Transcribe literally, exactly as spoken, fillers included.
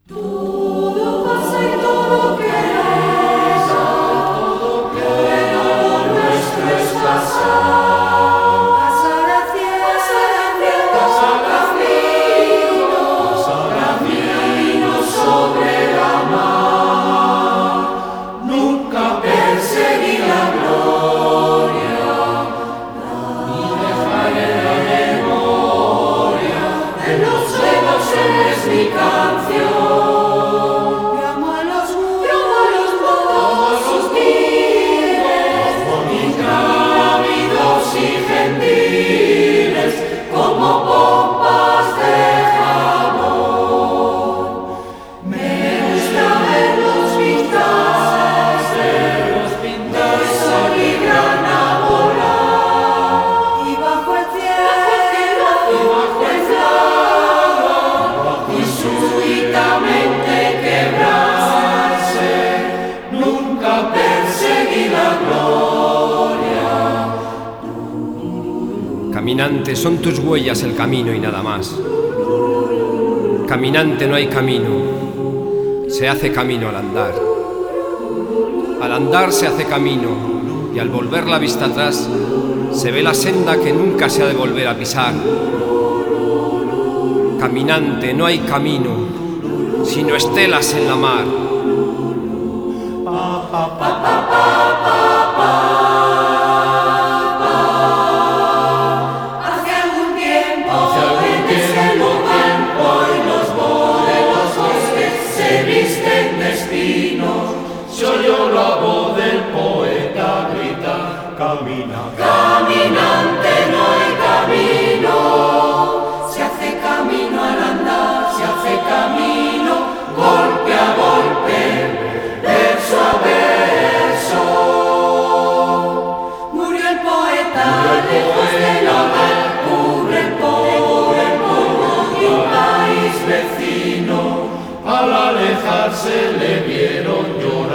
Todo pasa y todo queda, pero lo nuestro es pasar. Pasar hacia, pasar camino, camino sobre la mar. Nunca perseguí la gloria, ni dejaré la memoria de los buenos hombres mi canción. Como pompas de jabón, me gusta verlos pintar, de sol y grana volar, y bajo el cielo, y bajo el cielo, y súbitamente quebrarse. Nunca perseguí la gloria. Caminante, son tus huellas el camino y nada más. Caminante, no hay camino, se hace camino al andar. Al andar se hace camino y al volver la vista atrás se ve la senda que nunca se ha de volver a pisar. Caminante, no hay camino, sino estelas en la mar. Pa, pa, pa, pa, pa, pa, pa. Se oyó la voz del poeta gritar: camina, caminante, no hay camino. Se hace camino al andar, se hace camino, golpe a golpe, verso a verso. Murió el poeta, lejos de la mar, cubre el polvo de un país vecino. Al alejarse le vieron llorar.